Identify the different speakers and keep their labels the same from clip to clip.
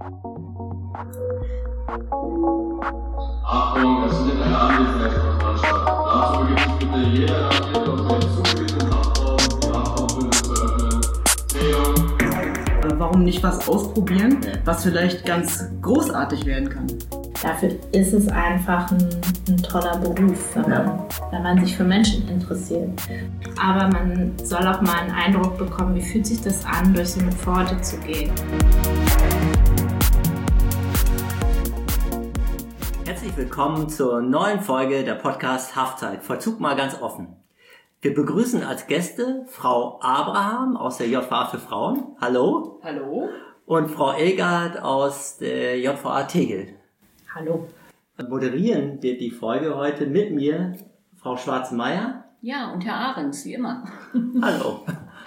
Speaker 1: Achtung, es findet eine Anwesenheitskontrolle statt. Dazu begibt sich bitte jeder Anwesende und den zugewiesenen Haftraum, die Haftraumbündel zu öffnen.
Speaker 2: Warum nicht was ausprobieren, was vielleicht ganz großartig werden kann?
Speaker 3: Dafür ist es einfach ein toller Beruf, wenn man sich für Menschen interessiert. Aber man soll auch mal einen Eindruck bekommen, wie fühlt sich das an, durch so eine Pforte zu gehen.
Speaker 4: Herzlich willkommen zur neuen Folge der Podcast Haftzeit. Vollzug mal ganz offen. Wir begrüßen als Gäste Frau Abraham aus der JVA für Frauen. Hallo.
Speaker 2: Hallo.
Speaker 4: Und Frau Elgard aus der JVA Tegel.
Speaker 3: Hallo.
Speaker 4: Moderieren wird die Folge heute mit mir Frau Schwarz-Meyer.
Speaker 5: Ja, und Herr Ahrens, wie immer.
Speaker 4: Hallo.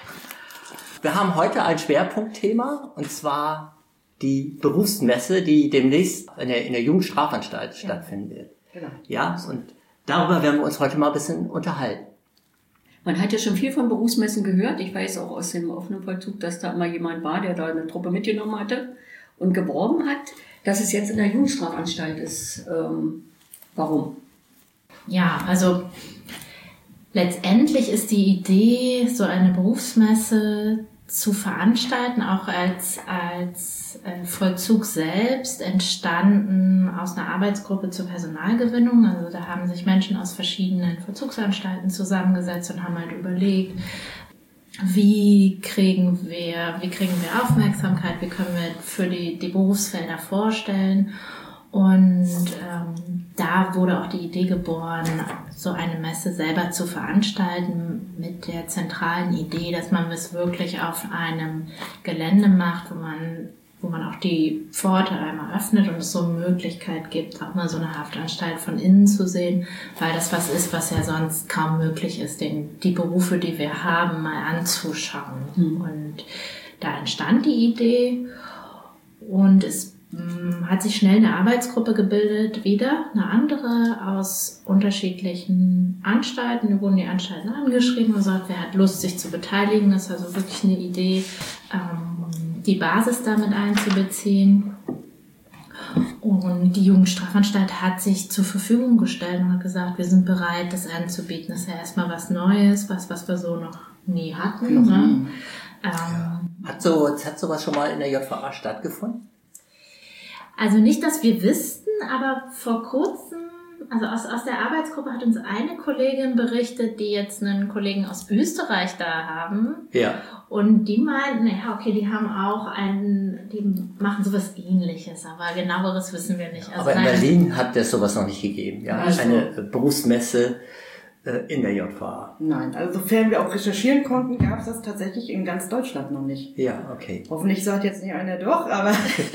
Speaker 4: Wir haben heute ein Schwerpunktthema, und zwar die Berufsmesse, die demnächst in der Jugendstrafanstalt stattfinden wird.
Speaker 2: Genau.
Speaker 4: Ja, und darüber werden wir uns heute mal ein bisschen unterhalten.
Speaker 5: Man hat ja schon viel von Berufsmessen gehört. Ich weiß auch aus dem offenen Vollzug, dass da immer jemand war, der da eine Truppe mitgenommen hatte und geworben hat, dass es jetzt in der Jugendstrafanstalt ist. Warum?
Speaker 3: Ja, also letztendlich ist die Idee, so eine Berufsmesse zu veranstalten, auch als Vollzug selbst, entstanden aus einer Arbeitsgruppe zur Personalgewinnung. Also da haben sich Menschen aus verschiedenen Vollzugsanstalten zusammengesetzt und haben halt überlegt, wie kriegen wir Aufmerksamkeit, wie können wir für die Berufsfelder vorstellen. Und da wurde auch die Idee geboren, so eine Messe selber zu veranstalten, mit der zentralen Idee, dass man es wirklich auf einem Gelände macht, wo man auch die Pforte einmal öffnet und es so eine Möglichkeit gibt, auch mal so eine Haftanstalt von innen zu sehen, weil das was ist, was ja sonst kaum möglich ist, die Berufe, die wir haben, mal anzuschauen. Und da entstand die Idee und es hat sich schnell eine Arbeitsgruppe gebildet, wieder eine andere aus unterschiedlichen Anstalten. Da wurden die Anstalten angeschrieben und gesagt, wer hat Lust, sich zu beteiligen. Das ist also wirklich eine Idee, die Basis damit einzubeziehen. Und die Jugendstrafanstalt hat sich zur Verfügung gestellt und hat gesagt, wir sind bereit, das anzubieten. Das ist ja erstmal was Neues, was wir so noch nie hatten. Ne?
Speaker 4: Hat sowas schon mal in der JVA stattgefunden?
Speaker 3: Also nicht, dass wir wüssten, aber vor kurzem, also aus der Arbeitsgruppe hat uns eine Kollegin berichtet, die jetzt einen Kollegen aus Österreich da haben. Ja. Und die meinten, ja, okay, die machen sowas Ähnliches, aber genaueres wissen wir nicht. Also
Speaker 4: aber in Berlin hat es sowas noch nicht gegeben, ja? Also eine Berufsmesse in der JVA.
Speaker 2: Nein, also sofern wir auch recherchieren konnten, gab es das tatsächlich in ganz Deutschland noch nicht.
Speaker 4: Ja, okay.
Speaker 2: Hoffentlich sagt jetzt nicht einer doch, aber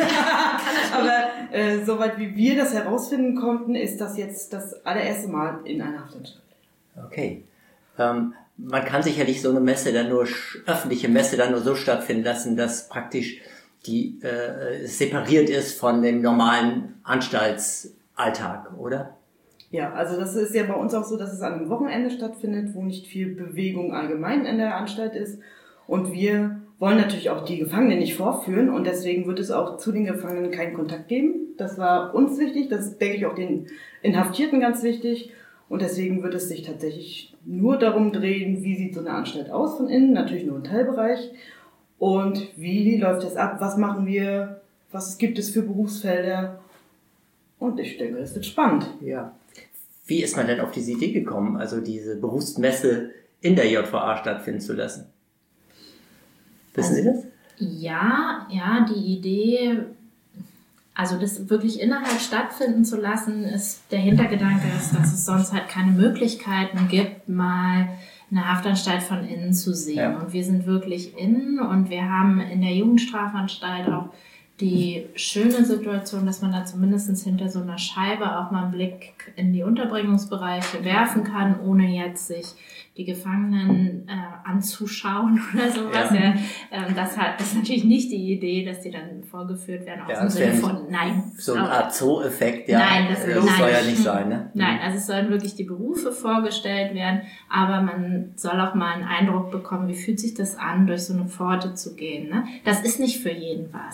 Speaker 2: soweit wie wir das herausfinden konnten, ist das jetzt das allererste Mal in einer Haftanstalt.
Speaker 4: Okay. Man kann sicherlich so eine Messe öffentliche Messe dann nur so stattfinden lassen, dass praktisch die separiert ist von dem normalen Anstaltsalltag, oder?
Speaker 2: Ja, also das ist ja bei uns auch so, dass es an einem Wochenende stattfindet, wo nicht viel Bewegung allgemein in der Anstalt ist. Und wir wollen natürlich auch die Gefangenen nicht vorführen und deswegen wird es auch zu den Gefangenen keinen Kontakt geben. Das war uns wichtig, das ist, denke ich, auch den Inhaftierten ganz wichtig. Und deswegen wird es sich tatsächlich nur darum drehen, wie sieht so eine Anstalt aus von innen, natürlich nur ein Teilbereich. Und wie läuft das ab, was machen wir, was gibt es für Berufsfelder. Und ich denke, das wird spannend.
Speaker 4: Ja. Wie ist man denn auf diese Idee gekommen, also diese Berufsmesse in der JVA stattfinden zu lassen? Wissen Sie das?
Speaker 3: Ja, die Idee, also das wirklich innerhalb stattfinden zu lassen, ist der Hintergedanke ist, dass es sonst halt keine Möglichkeiten gibt, mal eine Haftanstalt von innen zu sehen. Ja. Und wir sind wirklich innen und wir haben in der Jugendstrafanstalt auch die schöne Situation, dass man da zumindest hinter so einer Scheibe auch mal einen Blick in die Unterbringungsbereiche werfen kann, ohne jetzt sich die Gefangenen anzuschauen oder sowas. Ja. Das ist natürlich nicht die Idee, dass die dann vorgeführt werden aus dem Sinne von nein.
Speaker 4: So eine Art Zoo-Effekt, ja.
Speaker 3: Nein, das
Speaker 4: soll ja nicht sein, ne?
Speaker 3: Nein, also es sollen wirklich die Berufe vorgestellt werden, aber man soll auch mal einen Eindruck bekommen, wie fühlt sich das an, durch so eine Pforte zu gehen. Ne? Das ist nicht für jeden was. Ja. Für manche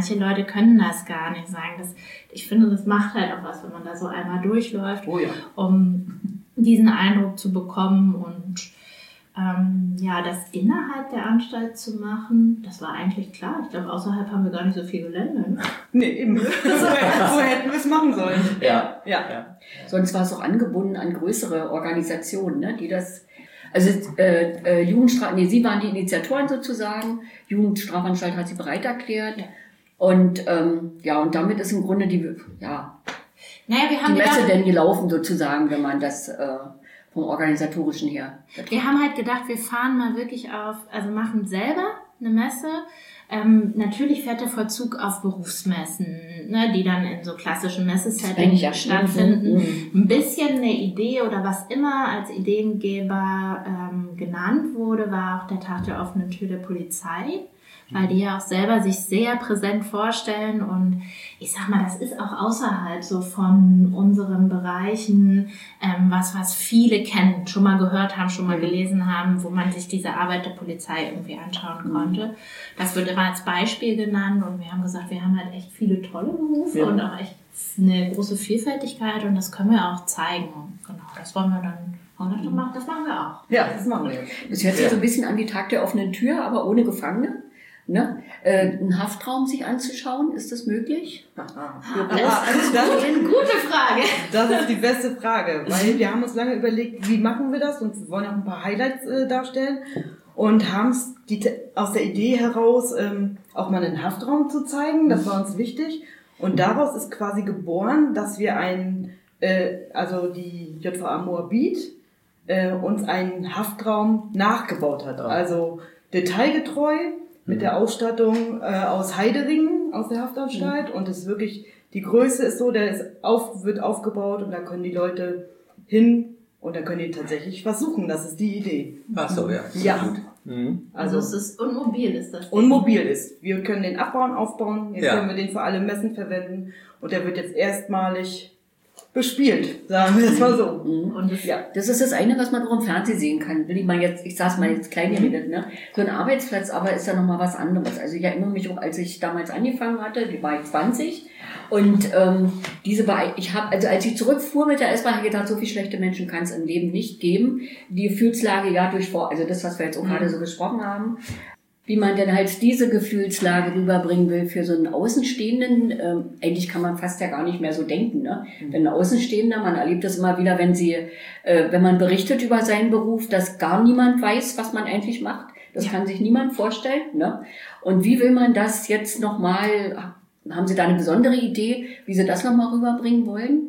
Speaker 3: manche Leute können das gar nicht sagen. Ich finde, das macht halt auch was, wenn man da so einmal durchläuft, um diesen Eindruck zu bekommen und das innerhalb der Anstalt zu machen, das war eigentlich klar. Ich glaube, außerhalb haben wir gar nicht so viel Gelände. Ne?
Speaker 2: Nee, eben. So hätten wir es machen sollen.
Speaker 4: Ja.
Speaker 5: Sonst war es auch angebunden an größere Organisationen, ne, die das, also Sie waren die Initiatoren sozusagen, Jugendstrafanstalt hat sie bereit erklärt und und damit ist im Grunde die Messe denn gelaufen sozusagen, wenn man das vom Organisatorischen her.
Speaker 3: Wir haben halt gedacht, wir fahren mal wirklich machen selber eine Messe. Natürlich fährt der Vollzug auf Berufsmessen, ne, die dann in so klassischen Messesettings stattfinden. Ein bisschen eine Idee oder was immer als Ideengeber genannt wurde, war auch der Tag der offenen Tür der Polizei, weil die ja auch selber sich sehr präsent vorstellen und ich sag mal, das ist auch außerhalb so von unseren Bereichen, was viele kennen, schon mal gehört haben, schon mal gelesen haben, wo man sich diese Arbeit der Polizei irgendwie anschauen konnte. Das wird immer als Beispiel genannt und wir haben gesagt, wir haben halt echt viele tolle Berufe und auch echt eine große Vielfältigkeit und das können wir auch zeigen. Genau, das wollen wir dann. Das machen wir auch.
Speaker 2: Ja, das machen wir.
Speaker 5: Das hört sich so ein bisschen an wie Tag der offenen Tür, aber ohne Gefangene. Ne? Einen Haftraum sich anzuschauen, ist das möglich?
Speaker 3: Das ist eine gute Frage.
Speaker 2: Das ist die beste Frage, weil wir haben uns lange überlegt, wie machen wir das und wir wollen auch ein paar Highlights darstellen und haben es aus der Idee heraus auch mal einen Haftraum zu zeigen, das war uns wichtig und daraus ist quasi geboren, dass wir die JVA Moabit uns einen Haftraum nachgebaut hat, also detailgetreu mit der Ausstattung aus Heideringen, aus der Haftanstalt und es wirklich, die Größe ist so, wird aufgebaut und da können die Leute hin und da können die tatsächlich was suchen, das ist die Idee.
Speaker 4: Ach so, ja.
Speaker 2: Ja.
Speaker 4: Mhm.
Speaker 3: Also es ist unmobil ist das.
Speaker 2: Unmobil ist. Wir können den abbauen, aufbauen, jetzt können wir den für alle Messen verwenden und der wird jetzt erstmalig bespielt, sagen wir es mal so.
Speaker 5: Und das ist das eine, was man auch im Fernsehen sehen kann. Ich sag's mal jetzt klein geredet, ne? So ein Arbeitsplatz, aber ist ja nochmal was anderes. Also ich erinnere mich auch, als ich damals angefangen hatte, die war ich 20 und als ich zurückfuhr mit der S-Bahn, habe ich gedacht, so viele schlechte Menschen kann es im Leben nicht geben. Die Gefühlslage also das, was wir jetzt auch gerade so gesprochen haben. Wie man denn halt diese Gefühlslage rüberbringen will für so einen Außenstehenden, eigentlich kann man fast ja gar nicht mehr so denken, ne? Denn ein Außenstehender, man erlebt das immer wieder, wenn man berichtet über seinen Beruf, dass gar niemand weiß, was man eigentlich macht. Das kann sich niemand vorstellen, ne? Und wie will man das jetzt nochmal, haben Sie da eine besondere Idee, wie Sie das nochmal rüberbringen wollen?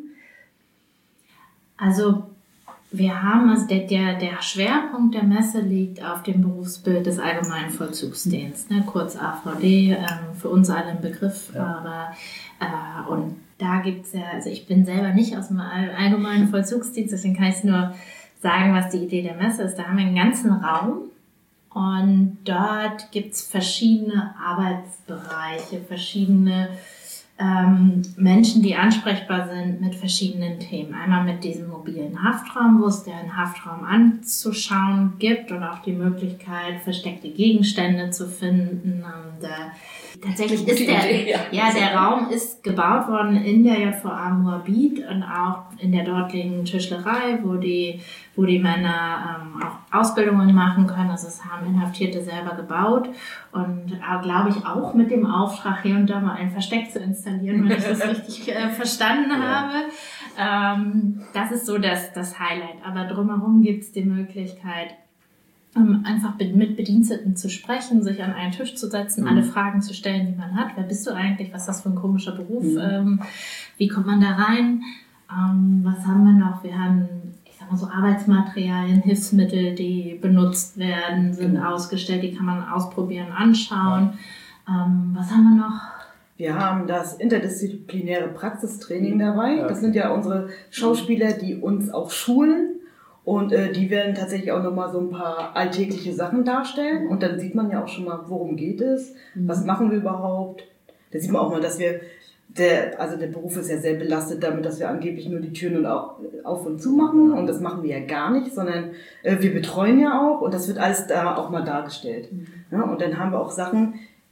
Speaker 3: Also, wir haben, der Schwerpunkt der Messe liegt auf dem Berufsbild des Allgemeinen Vollzugsdienstes, ne, kurz AVD, für uns alle ein Begriff, aber und da gibt's also ich bin selber nicht aus dem Allgemeinen Vollzugsdienst, deswegen kann ich nur sagen, was die Idee der Messe ist. Da haben wir einen ganzen Raum und dort gibt's verschiedene Arbeitsbereiche, verschiedene Menschen, die ansprechbar sind mit verschiedenen Themen. Einmal mit diesem mobilen Haftraum, wo es den Haftraum anzuschauen gibt und auch die Möglichkeit, versteckte Gegenstände zu finden. Und, tatsächlich ist der Raum ist gebaut worden in der JVA Moabit und auch in der dortigen Tischlerei, wo die Männer auch Ausbildungen machen können. Also es haben Inhaftierte selber gebaut und glaube ich auch mit dem Auftrag, hier und da mal ein Versteck zu installieren, wenn ich das richtig verstanden habe. Das ist so das Highlight. Aber drumherum gibt es die Möglichkeit, einfach mit Bediensteten zu sprechen, sich an einen Tisch zu setzen, alle Fragen zu stellen, die man hat. Wer bist du eigentlich? Was ist das für ein komischer Beruf? Wie kommt man da rein? Was haben wir noch? Wir haben, so Arbeitsmaterialien, Hilfsmittel, die benutzt werden, sind ausgestellt, die kann man ausprobieren, anschauen. Was haben wir noch?
Speaker 2: Wir haben das interdisziplinäre Praxistraining dabei. Das sind ja unsere Schauspieler, die uns auch schulen. Und die werden tatsächlich auch nochmal so ein paar alltägliche Sachen darstellen. Und dann sieht man ja auch schon mal, worum geht es, was machen wir überhaupt. Da sieht man auch mal, dass der Beruf ist ja sehr belastet damit, dass wir angeblich nur die Türen auf und zu machen. Und das machen wir ja gar nicht, sondern wir betreuen ja auch. Und das wird alles da auch mal dargestellt. Ja, und dann haben wir auch Sachen,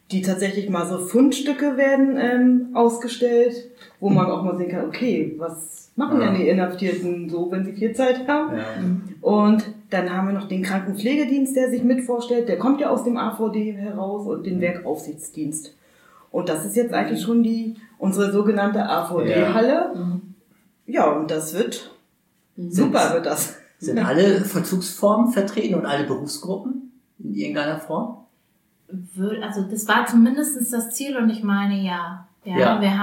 Speaker 2: die tatsächlich mal so Fundstücke werden ausgestellt, wo man auch mal sehen kann, okay, was machen denn die Inhaftierten so, wenn sie viel Zeit haben?
Speaker 4: Ja.
Speaker 2: Und dann haben wir noch den Krankenpflegedienst, der sich mit vorstellt. Der kommt ja aus dem AVD heraus und den Werkaufsichtsdienst. Und das ist jetzt eigentlich schon unsere sogenannte AVD-Halle. Ja, und das wird super, wird das.
Speaker 4: Sind alle Vollzugsformen vertreten und alle Berufsgruppen in irgendeiner Form?
Speaker 3: Also das war zumindest das Ziel und ich meine ja. Wir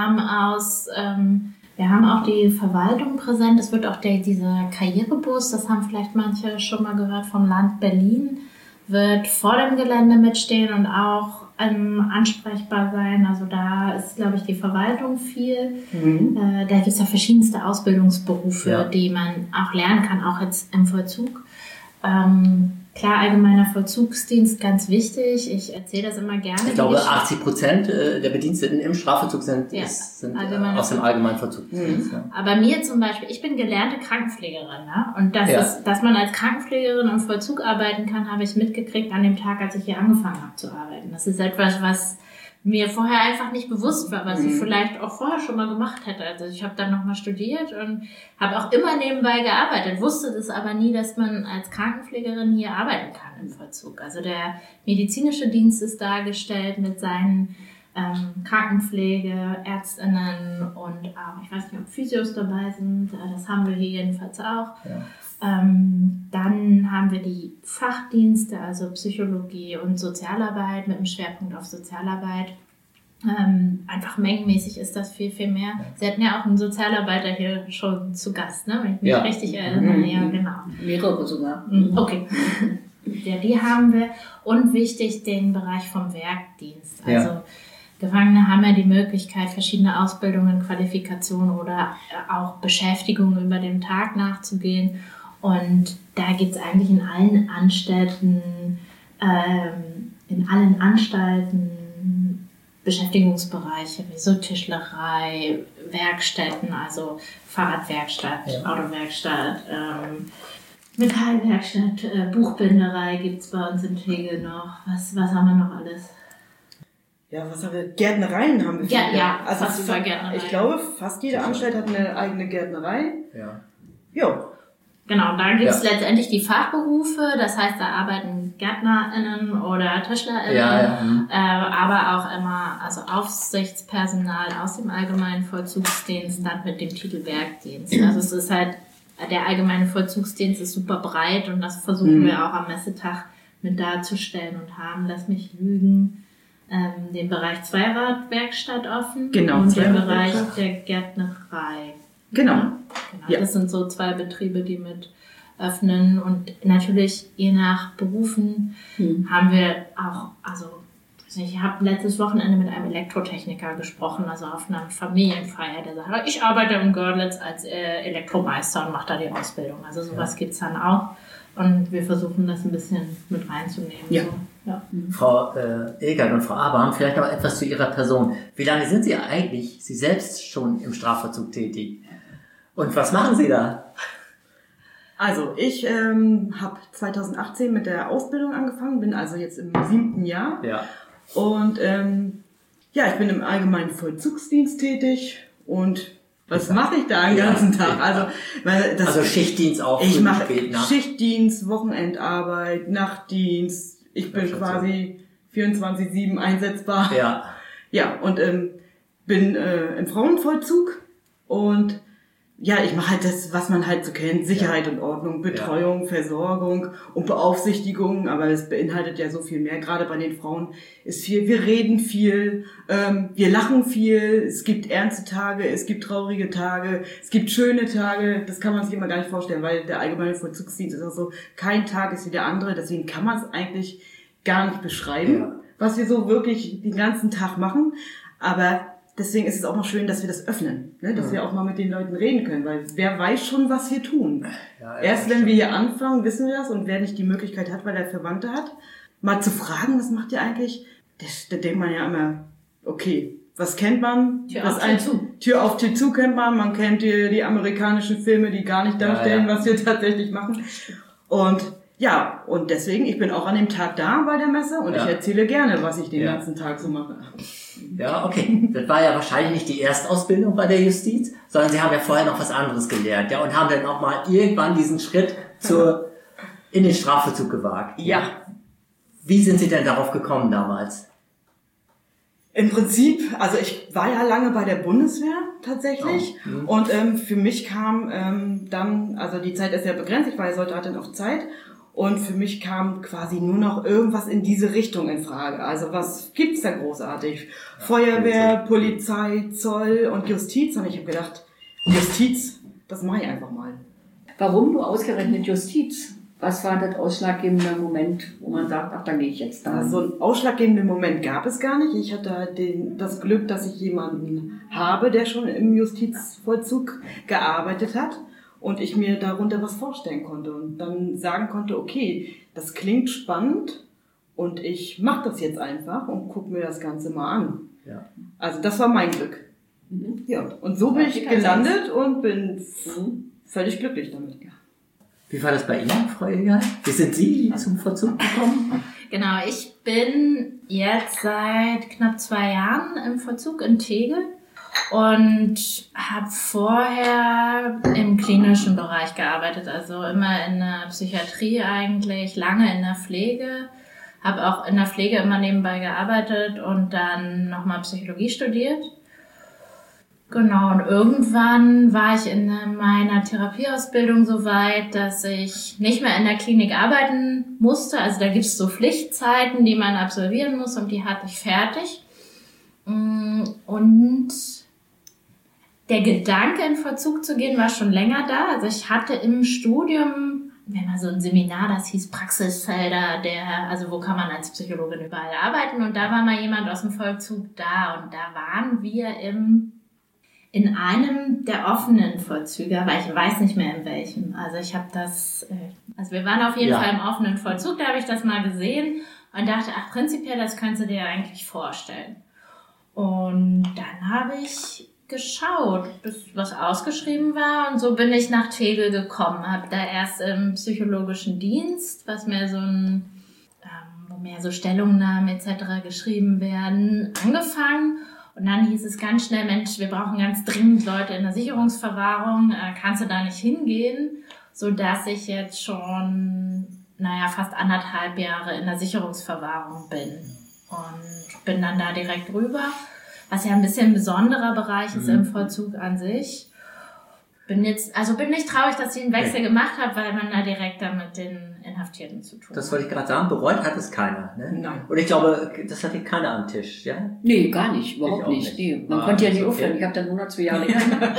Speaker 3: haben auch die Verwaltung präsent. Es wird auch dieser Karrierebus, das haben vielleicht manche schon mal gehört, vom Land Berlin, wird vor dem Gelände mitstehen und auch ansprechbar sein. Also da ist, glaube ich, die Verwaltung viel. Da gibt es ja verschiedenste Ausbildungsberufe, die man auch lernen kann, auch jetzt im Vollzug. Klar, allgemeiner Vollzugsdienst, ganz wichtig. Ich erzähle das immer gerne.
Speaker 4: Ich glaube, 80% der Bediensteten im Strafvollzug sind aus dem allgemeinen Vollzugsdienst. Ja.
Speaker 3: Aber mir zum Beispiel, ich bin gelernte Krankenpflegerin, ne? Und dass man als Krankenpflegerin im Vollzug arbeiten kann, habe ich mitgekriegt an dem Tag, als ich hier angefangen habe zu arbeiten. Das ist etwas, was mir vorher einfach nicht bewusst war, was ich vielleicht auch vorher schon mal gemacht hätte. Also ich habe dann nochmal studiert und habe auch immer nebenbei gearbeitet, wusste das aber nie, dass man als Krankenpflegerin hier arbeiten kann im Vollzug. Also der medizinische Dienst ist dargestellt mit seinen Krankenpflege, Ärztinnen und auch, ich weiß nicht, ob Physios dabei sind, das haben wir hier jedenfalls auch. Ja. Dann haben wir die Fachdienste, also Psychologie und Sozialarbeit mit einem Schwerpunkt auf Sozialarbeit. Einfach mengenmäßig ist das viel, viel mehr. Sie hatten ja auch einen Sozialarbeiter hier schon zu Gast, ne? Wenn ich mich richtig erinnere. Ja, genau.
Speaker 5: Mehrere sogar.
Speaker 3: Okay. Ja, die haben wir. Und wichtig, den Bereich vom Werkdienst. Also Gefangene haben ja die Möglichkeit, verschiedene Ausbildungen, Qualifikationen oder auch Beschäftigungen über den Tag nachzugehen. Und da gibt es eigentlich in allen Anstalten, Beschäftigungsbereiche wie so Tischlerei, Werkstätten, also Fahrradwerkstatt, Autowerkstatt, Metallwerkstatt, Buchbinderei gibt's bei uns in Tegel noch. Was haben wir noch alles?
Speaker 2: Ja, was haben wir? Gärtnereien haben wir viele.
Speaker 3: Also fast über Gärtnerei.
Speaker 2: Ich glaube, fast jede Anstalt hat eine eigene Gärtnerei. Ja.
Speaker 3: Genau, da gibt es letztendlich die Fachberufe, das heißt, da arbeiten GärtnerInnen oder TischlerInnen, aber auch immer Aufsichtspersonal aus dem allgemeinen Vollzugsdienst, dann mit dem Titel Werkdienst. Also es ist halt, der allgemeine Vollzugsdienst ist super breit und das versuchen wir auch am Messetag mit darzustellen und haben, lass mich lügen, den Bereich Zweiradwerkstatt offen und den Bereich der Gärtnerei.
Speaker 2: Genau.
Speaker 3: Ja. Das sind so 2 Betriebe, die mit öffnen und natürlich je nach Berufen haben wir auch, ich habe letztes Wochenende mit einem Elektrotechniker gesprochen, also auf einer Familienfeier, der sagt, ich arbeite im Görlitz als Elektromeister und mache da die Ausbildung. Also sowas gibt's dann auch und wir versuchen das ein bisschen mit reinzunehmen.
Speaker 2: Ja.
Speaker 3: So. Ja.
Speaker 4: Frau Egert und Frau Abraham, vielleicht noch etwas zu Ihrer Person. Wie lange sind Sie eigentlich, Sie selbst, schon im Strafvollzug tätig? Und was machen Sie da?
Speaker 2: Also ich habe 2018 mit der Ausbildung angefangen, bin also jetzt im 7. Jahr. Ja. Und ich bin im allgemeinen Vollzugsdienst tätig und was mache ich da den ganzen Tag? Also
Speaker 4: Schichtdienst auch.
Speaker 2: Ich mache Schichtdienst, Wochenendarbeit, Nachtdienst. Ich bin quasi 24/7 einsetzbar. Ja. Ja, und bin im Frauenvollzug und ich mache halt das, was man halt so kennt, Sicherheit und Ordnung, Betreuung, Versorgung und Beaufsichtigung, aber es beinhaltet ja so viel mehr. Gerade bei den Frauen ist viel, wir reden viel, wir lachen viel, es gibt ernste Tage, es gibt traurige Tage, es gibt schöne Tage, das kann man sich immer gar nicht vorstellen, weil der allgemeine Vollzugsdienst ist auch so, kein Tag ist wie der andere, deswegen kann man es eigentlich gar nicht beschreiben, was wir so wirklich den ganzen Tag machen, aber deswegen ist es auch noch schön, dass wir das öffnen, ne? Dass wir auch mal mit den Leuten reden können, weil wer weiß schon, was wir tun. Erst wenn wir hier anfangen, wissen wir das und wer nicht die Möglichkeit hat, weil er Verwandte hat, mal zu fragen, was macht ihr eigentlich? Da denkt man ja immer, okay, was kennt man? Tür auf, Tür zu kennt man kennt die amerikanischen Filme, die gar nicht darstellen, was wir tatsächlich machen. Und Ja, und deswegen, ich bin auch an dem Tag da bei der Messe und ich erzähle gerne, was ich den ganzen Tag so mache.
Speaker 4: Ja, okay. Das war ja wahrscheinlich nicht die Erstausbildung bei der Justiz, sondern Sie haben ja vorher noch was anderes gelernt, ja, und haben dann auch mal irgendwann diesen Schritt in den Strafvollzug gewagt.
Speaker 2: Ja.
Speaker 4: Wie sind Sie denn darauf gekommen damals?
Speaker 2: Im Prinzip, also ich war ja lange bei der Bundeswehr tatsächlich und für mich kam dann, also die Zeit ist ja begrenzt, ich war ja Soldatin auf Zeit und für mich kam quasi nur noch irgendwas in diese Richtung in Frage. Also was gibt's da großartig? Feuerwehr, Polizei, Zoll und Justiz und ich habe gedacht, Justiz, das mache ich einfach mal.
Speaker 5: Warum du ausgerechnet Justiz? Was war das ausschlaggebende Moment, wo man sagt, ach, da gehe ich jetzt da?
Speaker 2: So einen ausschlaggebenden Moment gab es gar nicht. Ich hatte das Glück, dass ich jemanden habe, der schon im Justizvollzug gearbeitet hat und ich mir darunter was vorstellen konnte und dann sagen konnte, okay, das klingt spannend und ich mache das jetzt einfach und gucke mir das Ganze mal an. Ja. Also das war mein Glück. Ja. Und so bin ich gelandet und bin völlig glücklich damit.
Speaker 4: Wie war das bei Ihnen, Frau Egal? Wie sind Sie zum Vollzug gekommen?
Speaker 3: Genau, ich bin jetzt seit knapp 2 Jahren im Vollzug in Tegel und habe vorher im klinischen Bereich gearbeitet, also immer in der Psychiatrie eigentlich, lange in der Pflege, habe auch in der Pflege immer nebenbei gearbeitet und dann nochmal Psychologie studiert. Genau, und irgendwann war ich in meiner Therapieausbildung so weit, dass ich nicht mehr in der Klinik arbeiten musste. Also da gibt's so Pflichtzeiten, die man absolvieren muss und die hatte ich fertig. Und der Gedanke, in Vollzug zu gehen, war schon länger da. Also ich hatte im Studium, wenn man so ein Seminar, das hieß Praxisfelder, also wo kann man als Psychologin überall arbeiten. Und da war mal jemand aus dem Vollzug da und da waren wir in einem der offenen Vollzüge, aber ich weiß nicht mehr in welchem. Also ich habe also wir waren auf jeden Fall im offenen Vollzug, da habe ich das mal gesehen und dachte, ach, prinzipiell, das könntest du dir eigentlich vorstellen. Und dann habe ich geschaut, bis was ausgeschrieben war und so bin ich nach Tegel gekommen. Habe da erst im psychologischen Dienst, was mehr wo mehr so Stellungnahmen etc. geschrieben werden, angefangen. Und dann hieß es ganz schnell, Mensch, wir brauchen ganz dringend Leute in der Sicherungsverwahrung, kannst du da nicht hingehen? Sodass ich jetzt schon, fast 1,5 Jahre in der Sicherungsverwahrung bin. Und bin dann da direkt rüber, was ja ein bisschen ein besonderer Bereich ist im Vollzug an sich. Bin nicht traurig, dass ich einen Wechsel gemacht habe, weil man da direkt dann mit den Inhaftierten zu tun hat.
Speaker 4: Das wollte ich gerade sagen, bereut hat es keiner, ne? Nein. Und ich glaube, das hatte keiner am Tisch, ja?
Speaker 5: Nee, gar nicht, überhaupt nicht. Nee. Man konnte ja nicht aufhören. Ich habe dann nur noch 2 Jahre gelernt,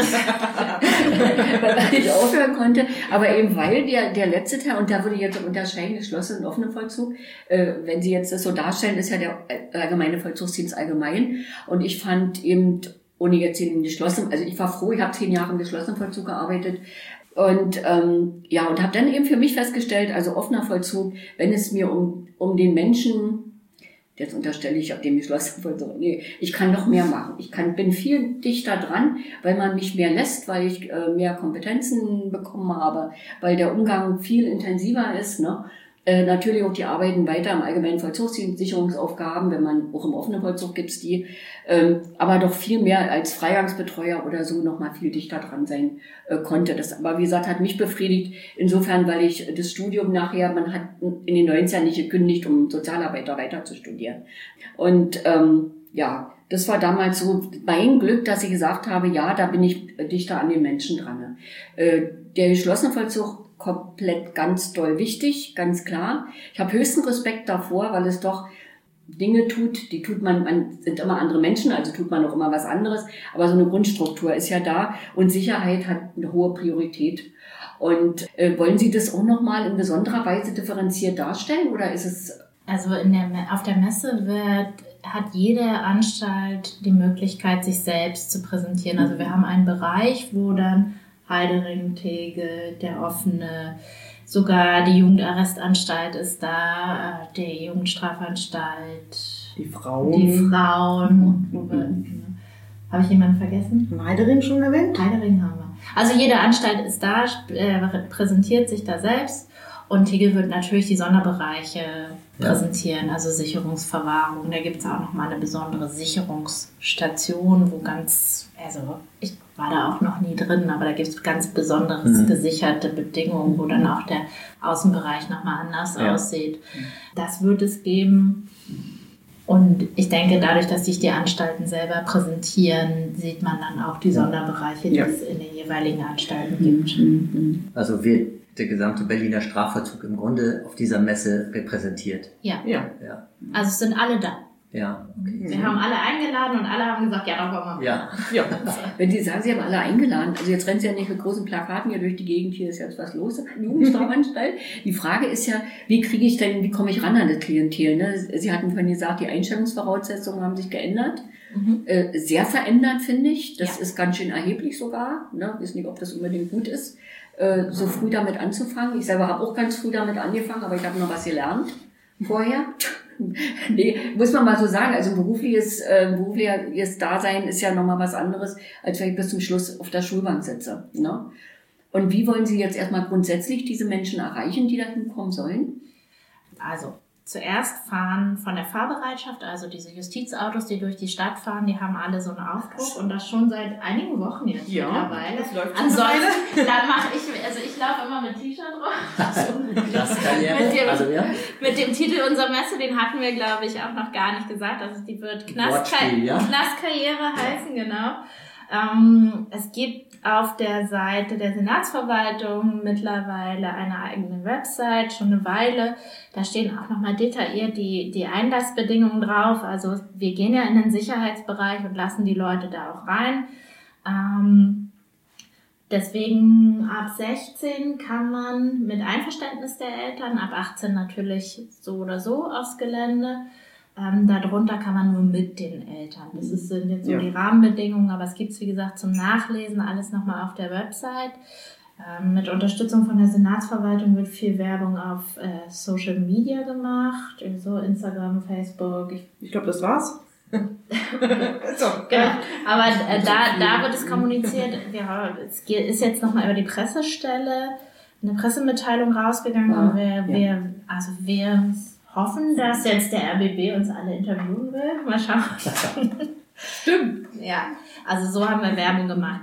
Speaker 5: weil ich aufhören konnte. Aber eben weil der letzte Teil, und da würde ich jetzt unterscheiden, geschlossenen und offenen Vollzug, wenn Sie jetzt das so darstellen, ist ja der allgemeine Vollzugsdienst allgemein. Und ich fand eben, ohne jetzt in geschlossen, also ich war froh, ich habe 10 Jahre im geschlossenen Vollzug gearbeitet und und habe dann eben für mich festgestellt, also offener Vollzug, wenn es mir um den Menschen, jetzt unterstelle ich auf dem geschlossenen Vollzug, ich kann noch mehr machen, bin viel dichter dran, weil man mich mehr lässt, weil ich mehr Kompetenzen bekommen habe, weil der Umgang viel intensiver ist, ne? Natürlich auch die Arbeiten weiter im allgemeinen Vollzugsdienst, Sicherungsaufgaben, wenn man auch im offenen Vollzug gibt's die, aber doch viel mehr als Freigangsbetreuer oder so noch mal viel dichter dran sein konnte. Das aber, wie gesagt, hat mich befriedigt, insofern, weil ich das Studium nachher, man hat in den 90ern nicht gekündigt, um Sozialarbeiter weiter zu studieren. Und das war damals so mein Glück, dass ich gesagt habe, ja, da bin ich dichter an den Menschen dran. Der geschlossene Vollzug komplett ganz doll wichtig, ganz klar. Ich habe höchsten Respekt davor, weil es doch Dinge tut, die tut man sind immer andere Menschen, also tut man auch immer was anderes, aber so eine Grundstruktur ist ja da und Sicherheit hat eine hohe Priorität. Und wollen Sie das auch nochmal in besonderer Weise differenziert darstellen oder ist es...
Speaker 3: Also auf der Messe hat jede Anstalt die Möglichkeit, sich selbst zu präsentieren. Also wir haben einen Bereich, wo dann Heidering, Tegel, der offene, sogar die Jugendarrestanstalt ist da, die Jugendstrafanstalt,
Speaker 2: die Frauen.
Speaker 3: Habe ich jemanden vergessen?
Speaker 2: Heidering schon erwähnt?
Speaker 3: Heidering haben wir. Also jede Anstalt ist da, präsentiert sich da selbst Und Tegel wird natürlich die Sonderbereiche präsentieren, also Sicherungsverwahrung. Da gibt es auch nochmal eine besondere Sicherungsstation, wo ich war da auch noch nie drin, aber da gibt es ganz besonderes gesicherte Bedingungen, wo dann auch der Außenbereich nochmal anders aussieht. Das wird es geben. Und ich denke, dadurch, dass sich die Anstalten selber präsentieren, sieht man dann auch die Sonderbereiche, die es in den jeweiligen Anstalten gibt.
Speaker 4: Also wird der gesamte Berliner Strafvollzug im Grunde auf dieser Messe repräsentiert.
Speaker 3: Ja.
Speaker 4: Ja.
Speaker 3: Also es sind alle da.
Speaker 4: Ja, okay.
Speaker 3: Wir haben alle eingeladen und alle haben gesagt, ja, da kommen wir.
Speaker 4: Ja.
Speaker 5: Wenn Sie sagen, Sie haben alle eingeladen, also jetzt rennen Sie ja nicht mit großen Plakaten hier durch die Gegend, hier ist jetzt was los in der Jugendstrafanstalt. Die Frage ist ja, wie komme ich ran an das Klientel? Ne? Sie hatten vorhin gesagt, die Einstellungsvoraussetzungen haben sich geändert. Sehr verändert, finde ich. Das ist ganz schön erheblich sogar. Ne? Ich weiß nicht, ob das unbedingt gut ist, so früh damit anzufangen. Ich selber habe auch ganz früh damit angefangen, aber ich habe noch was gelernt vorher. Nee, muss man mal so sagen, also berufliches Dasein ist ja nochmal was anderes, als wenn ich bis zum Schluss auf der Schulbank sitze. Ne? Und wie wollen Sie jetzt erstmal grundsätzlich diese Menschen erreichen, die da hinkommen sollen?
Speaker 3: Also, zuerst fahren von der Fahrbereitschaft, also diese Justizautos, die durch die Stadt fahren, die haben alle so einen Aufdruck und das schon seit einigen Wochen jetzt mittlerweile.
Speaker 2: Das läuft schon
Speaker 3: ansonsten, dann mache ich laufe immer mit T-Shirt rum. Mit dem Titel unserer Messe, den hatten wir, glaube ich, auch noch gar nicht gesagt. Also die wird Knastkarriere heißen, genau. Es gibt auf der Seite der Senatsverwaltung mittlerweile eine eigene Website, schon eine Weile. Da stehen auch nochmal detailliert die Einlassbedingungen drauf. Also wir gehen ja in den Sicherheitsbereich und lassen die Leute da auch rein. Deswegen ab 16 kann man mit Einverständnis der Eltern, ab 18 natürlich so oder so aufs Gelände. Darunter kann man nur mit den Eltern. Das sind jetzt so die Rahmenbedingungen, aber es gibt es, wie gesagt, zum Nachlesen alles nochmal auf der Website. Mit Unterstützung von der Senatsverwaltung wird viel Werbung auf Social Media gemacht, so Instagram, Facebook.
Speaker 2: Ich glaube, das war's.
Speaker 3: So. Genau. Aber da wird es kommuniziert. Es ist jetzt nochmal über die Pressestelle eine Pressemitteilung rausgegangen. Und wir hoffen, dass jetzt der RBB uns alle interviewen will. Mal schauen. Stimmt. Ja, also so haben wir Werbung gemacht.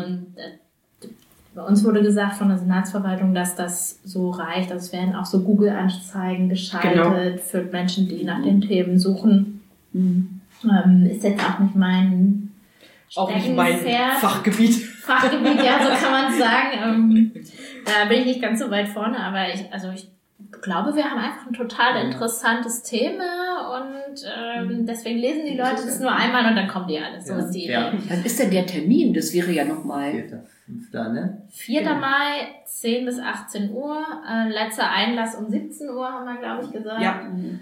Speaker 3: Bei uns wurde gesagt von der Senatsverwaltung, dass das so reicht. Also es werden auch so Google-Anzeigen geschaltet für Menschen, die nach den Themen suchen. Ist jetzt auch nicht mein
Speaker 2: Fachgebiet.
Speaker 3: Ja, so kann man sagen. Da bin ich nicht ganz so weit vorne, aber ich glaube, wir haben einfach ein total interessantes Thema und deswegen lesen die Leute das nur einmal und dann kommen die alle. So ist die Idee.
Speaker 5: Wann ist denn der Termin? Das wäre ja nochmal
Speaker 3: 4. Mai, 10 bis 18 Uhr. Letzter Einlass um 17 Uhr, haben wir, glaube ich, gesagt.
Speaker 2: Ja.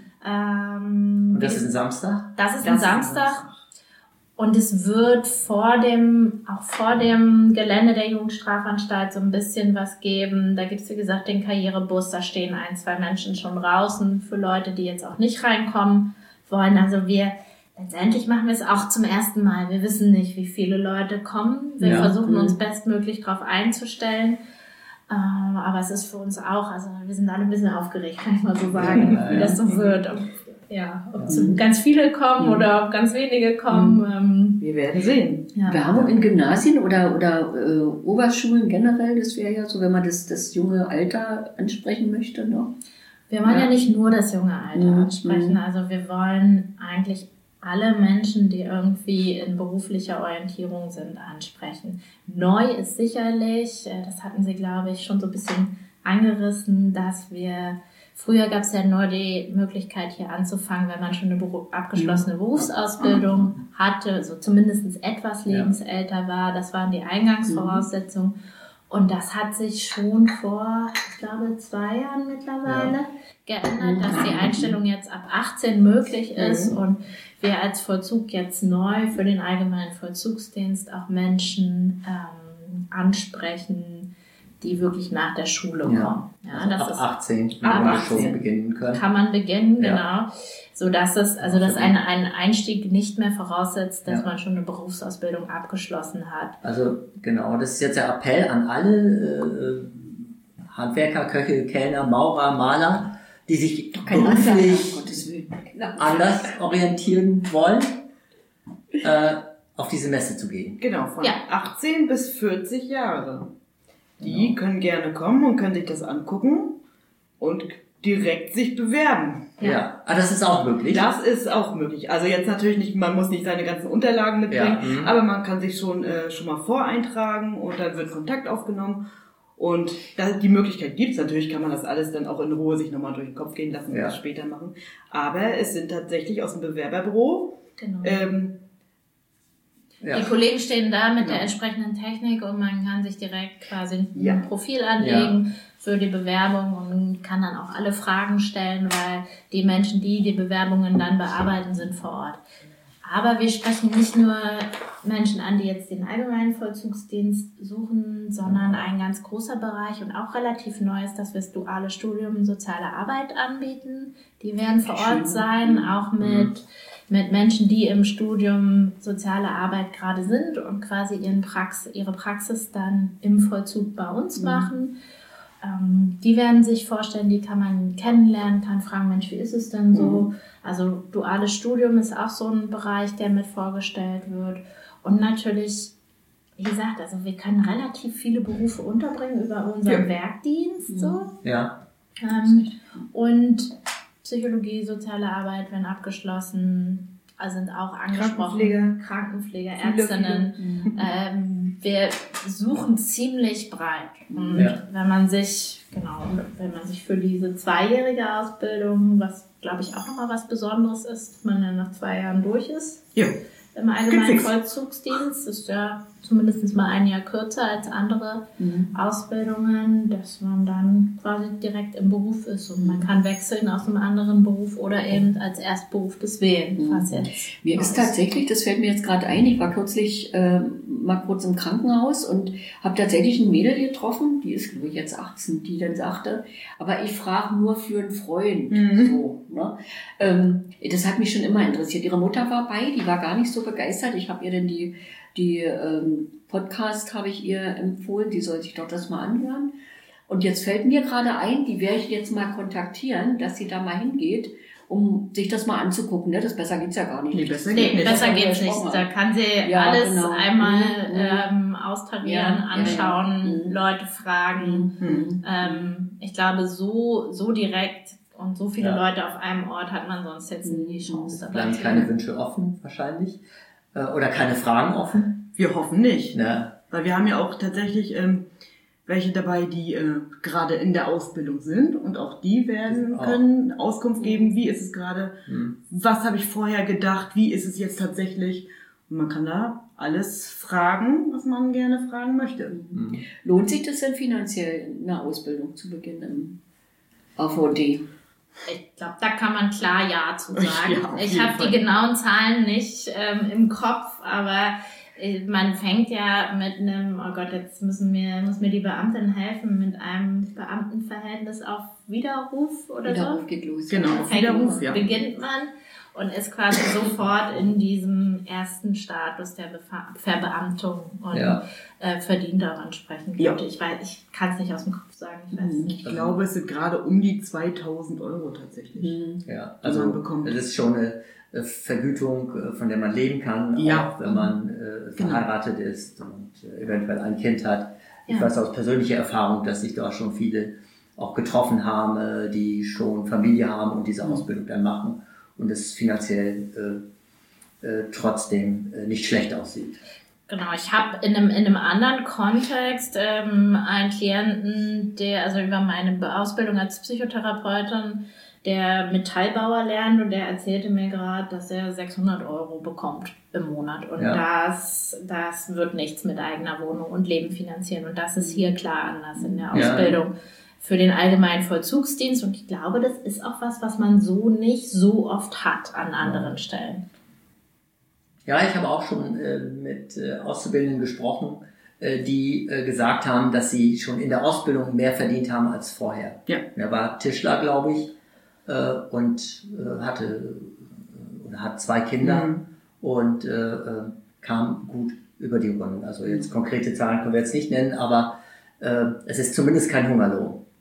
Speaker 4: Und das ist ein Samstag?
Speaker 3: Das ist ein Samstag. Und es wird vor dem Gelände der Jugendstrafanstalt so ein bisschen was geben. Da gibt es, wie gesagt, den Karrierebus. Da stehen 1-2 Menschen schon draußen für Leute, die jetzt auch nicht reinkommen wollen. Also letztendlich machen wir es auch zum ersten Mal. Wir wissen nicht, wie viele Leute kommen. Wir versuchen uns bestmöglich darauf einzustellen. Aber es ist für uns auch, also wir sind alle ein bisschen aufgeregt, kann ich mal so sagen, wie das so wird. Ob ganz viele kommen oder ob ganz wenige kommen.
Speaker 2: Wir werden sehen.
Speaker 3: Ja.
Speaker 5: Werbung in Gymnasien oder Oberschulen generell, das wäre ja so, wenn man das junge Alter ansprechen möchte, ne?
Speaker 3: Wir wollen ja nicht nur das junge Alter ansprechen, also wir wollen eigentlich alle Menschen, die irgendwie in beruflicher Orientierung sind, ansprechen. Neu ist sicherlich, das hatten Sie, glaube ich, schon so ein bisschen angerissen, dass früher gab es ja nur die Möglichkeit, hier anzufangen, wenn man schon eine abgeschlossene Berufsausbildung hatte, so zumindest etwas lebensälter war. Das waren die Eingangsvoraussetzungen. Und das hat sich schon vor, ich glaube, 2 Jahren mittlerweile geändert, dass die Einstellung jetzt ab 18 möglich ist und wir als Vollzug jetzt neu für den allgemeinen Vollzugsdienst auch Menschen ansprechen, die wirklich nach der Schule kommen. Ja,
Speaker 4: also
Speaker 3: das
Speaker 4: ab
Speaker 3: ist
Speaker 4: 18 schon beginnen können.
Speaker 3: Kann man beginnen, genau. So dass ein Einstieg nicht mehr voraussetzt, dass man schon eine Berufsausbildung abgeschlossen hat.
Speaker 4: Also genau, das ist jetzt der Appell an alle Handwerker, Köche, Kellner, Maurer, Maler, die sich
Speaker 5: Kein
Speaker 4: beruflich
Speaker 5: Gottes Willen.
Speaker 4: anders orientieren wollen, auf diese Messe zu gehen.
Speaker 2: Genau, von
Speaker 3: Ja.
Speaker 2: 18 bis 40 Jahre. Die können gerne kommen und können sich das angucken und direkt sich bewerben.
Speaker 4: Ja, aber das ist auch möglich.
Speaker 2: Das ist auch möglich. Also jetzt natürlich nicht, man muss nicht seine ganzen Unterlagen mitbringen,
Speaker 4: Ja,
Speaker 2: aber man kann sich schon mal voreintragen und dann wird Kontakt aufgenommen. Und die Möglichkeit gibt's. Natürlich kann man das alles dann auch in Ruhe sich nochmal durch den Kopf gehen lassen und
Speaker 4: Ja.
Speaker 2: das später machen. Aber es sind tatsächlich aus dem Bewerberbüro
Speaker 3: Genau.
Speaker 4: Ja.
Speaker 3: Die Kollegen stehen da mit
Speaker 2: Genau.
Speaker 3: der entsprechenden Technik und man kann sich direkt quasi ein
Speaker 2: Ja.
Speaker 3: Profil anlegen für die Bewerbung und kann dann auch alle Fragen stellen, weil die Menschen, die die Bewerbungen dann bearbeiten, sind vor Ort. Aber wir sprechen nicht nur Menschen an, die jetzt den allgemeinen Vollzugsdienst suchen, sondern ein ganz großer Bereich und auch relativ neu ist, dass wir das duale Studium Soziale Arbeit anbieten. Die werden vor Ort sein, auch mit Menschen, die im Studium Soziale Arbeit gerade sind und quasi ihre Praxis dann im Vollzug bei uns machen. Die werden sich vorstellen, die kann man kennenlernen, kann fragen, Mensch, wie ist es denn so? Also duales Studium ist auch so ein Bereich, der mit vorgestellt wird. Und natürlich, wie gesagt, also wir können relativ viele Berufe unterbringen über unseren Werkdienst. So.
Speaker 4: Ja.
Speaker 3: Und Psychologie, Soziale Arbeit werden abgeschlossen, also sind auch angesprochen. Krankenpfleger, Ärztinnen. Wir suchen ziemlich breit. Und wenn man sich für diese 2-jährige Ausbildung, was glaube ich auch nochmal was Besonderes ist, wenn man dann nach 2 Jahren durch ist,
Speaker 2: Ja.
Speaker 3: im allgemeinen Vollzugsdienst, ist ja zumindest mal ein Jahr kürzer als andere Ausbildungen, dass man dann quasi direkt im Beruf ist und man kann wechseln aus einem anderen Beruf oder eben als Erstberuf das wählen, was jetzt.
Speaker 5: Mir ist tatsächlich, das fällt mir jetzt gerade ein, ich war kürzlich mal kurz im Krankenhaus und habe tatsächlich ein Mädel getroffen, die ist glaube ich jetzt 18, die dann sagte, aber ich frage nur für einen Freund. So, ne? Das hat mich schon immer interessiert. Ihre Mutter war bei, die war gar nicht so begeistert. Ich habe ihr dann die Podcast habe ich ihr empfohlen, die soll sich doch das mal anhören. Und jetzt fällt mir gerade ein, die werde ich jetzt mal kontaktieren, dass sie da mal hingeht, um sich das mal anzugucken. Ne? Das besser geht's ja gar nicht.
Speaker 2: Nee, besser
Speaker 3: Geht's nicht. Da kann sie alles
Speaker 5: genau.
Speaker 3: einmal austarieren, anschauen, Leute fragen. Ich glaube, so direkt und so viele Leute auf einem Ort hat man sonst jetzt nie die Chance.
Speaker 4: Bleiben keine Wünsche offen wahrscheinlich. Oder keine Fragen offen.
Speaker 2: Wir hoffen nicht.
Speaker 4: Ne?
Speaker 2: Weil wir haben ja auch tatsächlich welche dabei, die gerade in der Ausbildung sind und auch die können Auskunft geben, wie ist es gerade, was habe ich vorher gedacht, wie ist es jetzt tatsächlich. Und man kann da alles fragen, was man gerne fragen möchte.
Speaker 5: Lohnt sich das denn finanziell, eine Ausbildung zu beginnen auf VD?
Speaker 3: Ich glaube, da kann man klar Ja zu sagen.
Speaker 2: Ja,
Speaker 3: ich habe die genauen Zahlen nicht im Kopf, aber man fängt ja mit einem, oh Gott, jetzt muss mir die Beamtin helfen, mit einem Beamtenverhältnis auf Widerruf oder
Speaker 5: Widerruf geht los.
Speaker 2: Genau, auf Widerruf,
Speaker 3: beginnt man und ist quasi sofort in diesem ersten Status der Verbeamtung und verdient auch entsprechend.
Speaker 2: Ja.
Speaker 3: Ich kann es nicht aus dem Kopf sagen. Ich weiß es nicht.
Speaker 2: Ich glaube, es sind gerade um die 2.000 € tatsächlich.
Speaker 4: Ja,
Speaker 2: Die man
Speaker 4: also
Speaker 2: bekommt.
Speaker 4: das ist schon eine Vergütung, von der man leben kann, auch wenn man verheiratet ist und eventuell ein Kind hat. Ich weiß aus persönlicher Erfahrung, dass sich da schon viele auch getroffen haben, die schon Familie haben und diese Ausbildung dann machen und es finanziell trotzdem nicht schlecht aussieht.
Speaker 3: Genau, ich habe in einem anderen Kontext einen Klienten, der also über meine Ausbildung als Psychotherapeutin, der Metallbauer lernt und der erzählte mir gerade, dass er 600 € bekommt im Monat und das wird nichts mit eigener Wohnung und Leben finanzieren und das ist hier klar anders in der Ausbildung für den allgemeinen Vollzugsdienst und ich glaube, das ist auch was man so nicht so oft hat an anderen Stellen.
Speaker 4: Ja, ich habe auch schon mit Auszubildenden gesprochen, die gesagt haben, dass sie schon in der Ausbildung mehr verdient haben als vorher. Ja. Er war Tischler, glaube ich, und hat 2 Kinder und kam gut über die Runden. Also jetzt konkrete Zahlen können wir jetzt nicht nennen, aber es ist zumindest kein Hungerlohn.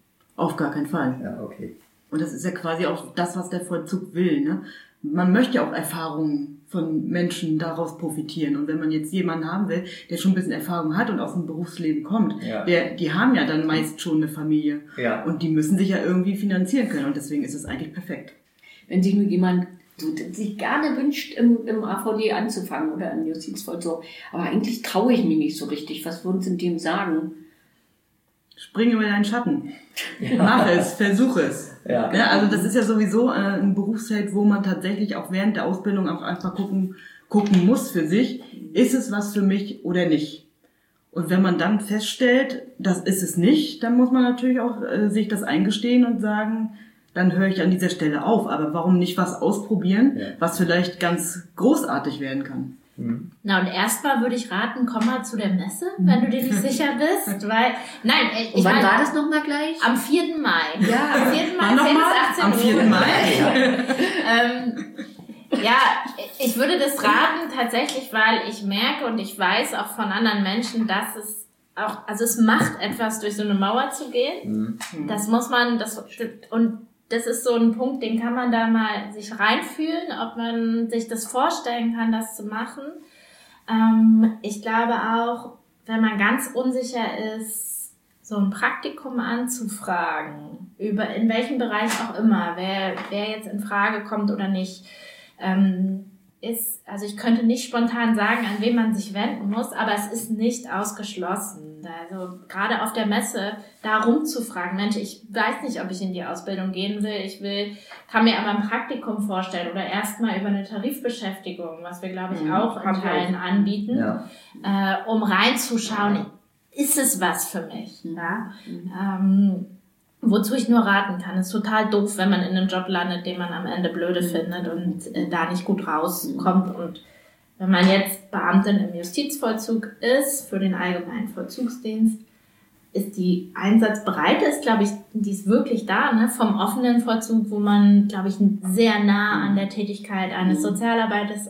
Speaker 2: Auf gar keinen Fall.
Speaker 4: Ja, okay.
Speaker 2: Und das ist ja quasi auch das, was der Vollzug will, ne? Man möchte ja auch Erfahrungen von Menschen daraus profitieren. Und wenn man jetzt jemanden haben will, der schon ein bisschen Erfahrung hat und aus dem Berufsleben kommt, die haben ja dann meist schon eine Familie.
Speaker 4: Ja.
Speaker 2: Und die müssen sich ja irgendwie finanzieren können. Und deswegen ist es eigentlich perfekt.
Speaker 5: Wenn sich nur jemand sich gerne wünscht, im AVD anzufangen oder im Justizvollzug. Aber eigentlich traue ich mich nicht so richtig. Was würden Sie dem sagen?
Speaker 2: Spring über deinen Schatten. Mach es, versuch es.
Speaker 4: Ja.
Speaker 2: Ne? Also das ist ja sowieso ein Berufsfeld, wo man tatsächlich auch während der Ausbildung auch einfach gucken muss für sich, ist es was für mich oder nicht. Und wenn man dann feststellt, das ist es nicht, dann muss man natürlich auch sich das eingestehen und sagen, dann höre ich an dieser Stelle auf. Aber warum nicht was ausprobieren, was vielleicht ganz großartig werden kann?
Speaker 3: Na, und erstmal würde ich raten, komm mal zu der Messe, wenn du dir nicht sicher bist, weil, nein,
Speaker 5: und wann war das nochmal gleich?
Speaker 3: Am 4. Mai.
Speaker 5: Ja,
Speaker 3: am 4. Mai, 10 bis 18 Uhr.
Speaker 2: Am 4. Mai?
Speaker 3: Ja, ich würde das raten tatsächlich, weil ich merke und ich weiß auch von anderen Menschen, dass es auch, also es macht etwas, durch so eine Mauer zu gehen. Das muss man, und das ist so ein Punkt, den kann man da mal sich reinfühlen, ob man sich das vorstellen kann, das zu machen. Ich glaube auch, wenn man ganz unsicher ist, so ein Praktikum anzufragen, in welchem Bereich auch immer, wer jetzt in Frage kommt oder nicht, also ich könnte nicht spontan sagen, an wen man sich wenden muss, aber es ist nicht ausgeschlossen. Also gerade auf der Messe da rumzufragen, Mensch, ich weiß nicht, ob ich in die Ausbildung gehen will, kann mir aber ein Praktikum vorstellen oder erstmal über eine Tarifbeschäftigung, was wir, glaube ich, auch in Teilen anbieten, um reinzuschauen, ist es was für mich? Ja? Wozu ich nur raten kann, ist total doof, wenn man in einem Job landet, den man am Ende blöde findet und da nicht gut rauskommt. Und wenn man jetzt Beamtin im Justizvollzug ist, für den allgemeinen Vollzugsdienst, ist die Einsatzbreite, glaube ich, die ist wirklich da, ne? Vom offenen Vollzug, wo man, glaube ich, sehr nah an der Tätigkeit eines Sozialarbeiters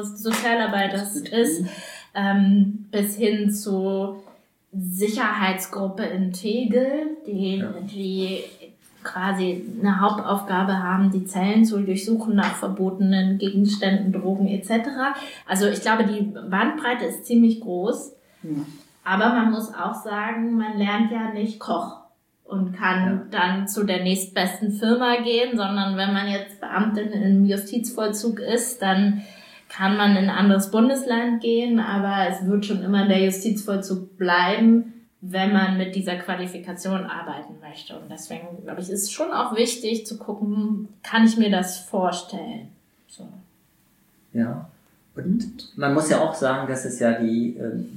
Speaker 3: ist, bis hin zu Sicherheitsgruppe in Tegel, die quasi eine Hauptaufgabe haben, die Zellen zu durchsuchen nach verbotenen Gegenständen, Drogen etc. Also ich glaube, die Bandbreite ist ziemlich groß, aber man muss auch sagen, man lernt ja nicht Koch und kann dann zu der nächstbesten Firma gehen, sondern wenn man jetzt Beamtin im Justizvollzug ist, dann kann man in ein anderes Bundesland gehen, aber es wird schon immer der Justizvollzug bleiben, wenn man mit dieser Qualifikation arbeiten möchte. Und deswegen, glaube ich, ist es schon auch wichtig zu gucken, kann ich mir das vorstellen? So.
Speaker 4: Ja, und man muss ja auch sagen, dass es ja die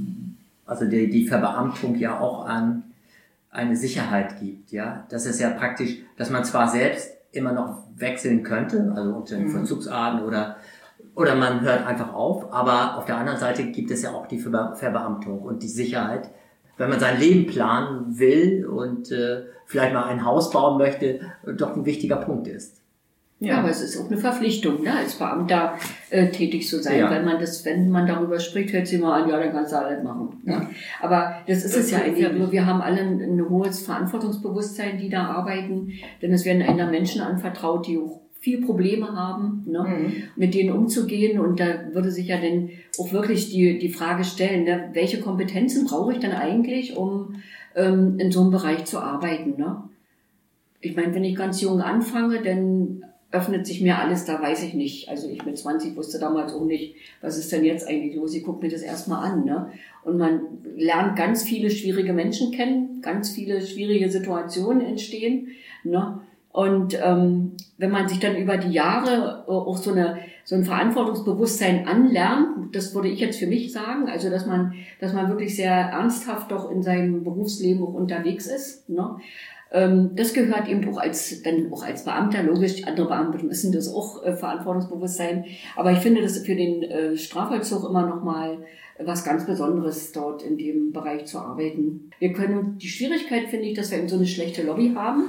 Speaker 4: Verbeamtung ja auch an eine Sicherheit gibt, ja. Das ist ja praktisch, dass man zwar selbst immer noch wechseln könnte, also unter den Vollzugsarten oder man hört einfach auf, aber auf der anderen Seite gibt es ja auch die Verbeamtung und die Sicherheit. Wenn man sein Leben planen will und vielleicht mal ein Haus bauen möchte, doch ein wichtiger Punkt ist.
Speaker 5: Ja, aber es ist auch eine Verpflichtung, ne, als Beamter tätig zu sein, weil wenn man darüber spricht, hört sich mal an, ja, dann kannst du alles machen. Ne? Aber das ist es ja eigentlich nur, wir haben alle ein hohes Verantwortungsbewusstsein, die da arbeiten, denn es werden einer Menschen anvertraut, die auch viel Probleme haben, ne, mit denen umzugehen. Und da würde sich ja dann auch wirklich die Frage stellen, ne, welche Kompetenzen brauche ich dann eigentlich, um in so einem Bereich zu arbeiten. Ne? Ich meine, wenn ich ganz jung anfange, dann öffnet sich mir alles, da weiß ich nicht. Also ich mit 20 wusste damals auch nicht, was ist denn jetzt eigentlich los? Ich gucke mir das erstmal an. Ne? Und man lernt ganz viele schwierige Menschen kennen, ganz viele schwierige Situationen entstehen. Ne? Und wenn man sich dann über die Jahre auch so ein Verantwortungsbewusstsein anlernt, das würde ich jetzt für mich sagen, also dass man wirklich sehr ernsthaft doch in seinem Berufsleben auch unterwegs ist, ne? Das gehört eben auch als Beamter, logisch, andere Beamte müssen das auch verantwortungsbewusst sein, aber ich finde das für den Strafvollzug immer noch mal was ganz Besonderes, dort in dem Bereich zu arbeiten. Die Schwierigkeit finde ich, dass wir eben so eine schlechte Lobby haben,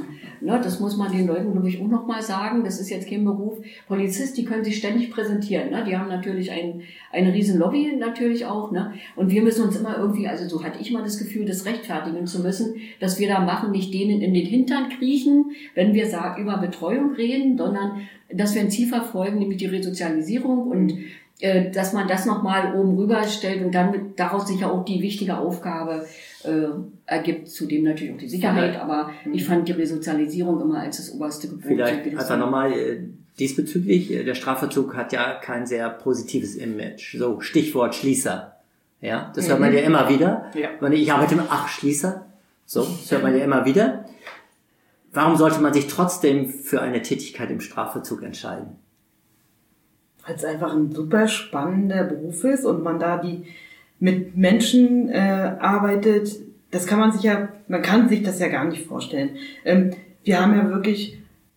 Speaker 5: Ne, das muss man den Leuten, glaube ich, auch nochmal sagen. Das ist jetzt kein Beruf. Polizist, die können sich ständig präsentieren. Ne? Die haben natürlich eine riesen Lobby natürlich auch. Ne? Und wir müssen uns immer irgendwie, also so hatte ich mal das Gefühl, das rechtfertigen zu müssen, dass wir da machen, nicht denen in den Hintern kriechen, wenn wir über Betreuung reden, sondern dass wir ein Ziel verfolgen, nämlich die Resozialisierung und dass man das nochmal oben rüber stellt und dann daraus sich ja auch die wichtige Aufgabe ergibt, zudem natürlich auch die Sicherheit, aber ich fand die Resozialisierung immer als das oberste Gebot.
Speaker 4: Vielleicht einfach nochmal diesbezüglich, der Strafvollzug hat ja kein sehr positives Image. So, Stichwort Schließer. Ja, das hört man ja immer wieder. Ja. Ich arbeite mit Schließer. So, das hört man ja immer wieder. Warum sollte man sich trotzdem für eine Tätigkeit im Strafvollzug entscheiden?
Speaker 2: Weil es einfach ein super spannender Beruf ist und man da mit Menschen arbeitet, man kann sich das ja gar nicht vorstellen. Wir haben ja wirklich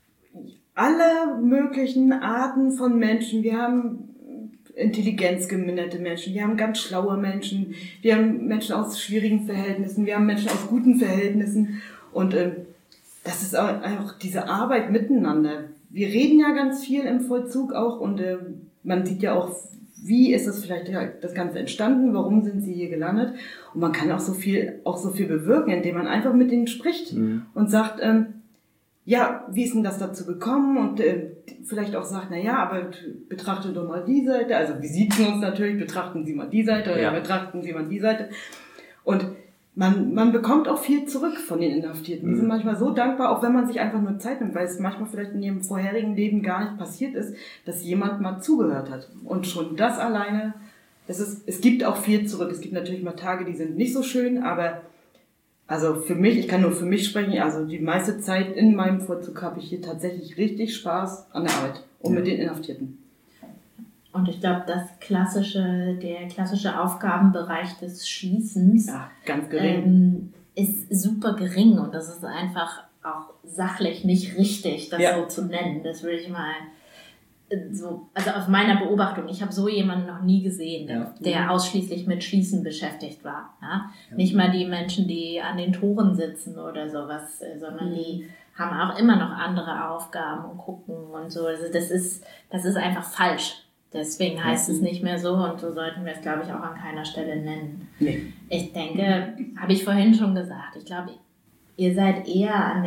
Speaker 2: alle möglichen Arten von Menschen. Wir haben intelligenzgeminderte Menschen, wir haben ganz schlaue Menschen, wir haben Menschen aus schwierigen Verhältnissen, wir haben Menschen aus guten Verhältnissen und das ist auch diese Arbeit miteinander. Wir reden ja ganz viel im Vollzug auch und man sieht ja auch, wie ist das vielleicht das Ganze entstanden, warum sind sie hier gelandet und man kann auch so viel bewirken, indem man einfach mit denen spricht und sagt, ja, wie ist denn das dazu gekommen und vielleicht auch sagt, aber betrachte doch mal die Seite, also wir siezen uns natürlich, betrachten Sie mal die Seite oder betrachten Sie mal die Seite und man bekommt auch viel zurück von den Inhaftierten. Die sind manchmal so dankbar, auch wenn man sich einfach nur Zeit nimmt, weil es manchmal vielleicht in ihrem vorherigen Leben gar nicht passiert ist, dass jemand mal zugehört hat. Und schon das alleine, es gibt auch viel zurück. Es gibt natürlich mal Tage, die sind nicht so schön, aber also für mich, ich kann nur für mich sprechen, also die meiste Zeit in meinem Vollzug habe ich hier tatsächlich richtig Spaß an der Arbeit und mit den Inhaftierten.
Speaker 3: Und ich glaube, der klassische Aufgabenbereich des Schließens
Speaker 2: ganz gering.
Speaker 3: Ist super gering und das ist einfach auch sachlich nicht richtig, das so zu nennen. Das würde ich mal so, also aus meiner Beobachtung, ich habe so jemanden noch nie gesehen, der ausschließlich mit Schließen beschäftigt war. Ja? Nicht mal die Menschen, die an den Toren sitzen oder sowas, sondern die haben auch immer noch andere Aufgaben und gucken und so. Also das ist einfach falsch. Deswegen heißt es nicht mehr so und so sollten wir es, glaube ich, auch an keiner Stelle nennen. Nee. Ich denke, habe ich vorhin schon gesagt, ich glaube, ihr seid eher an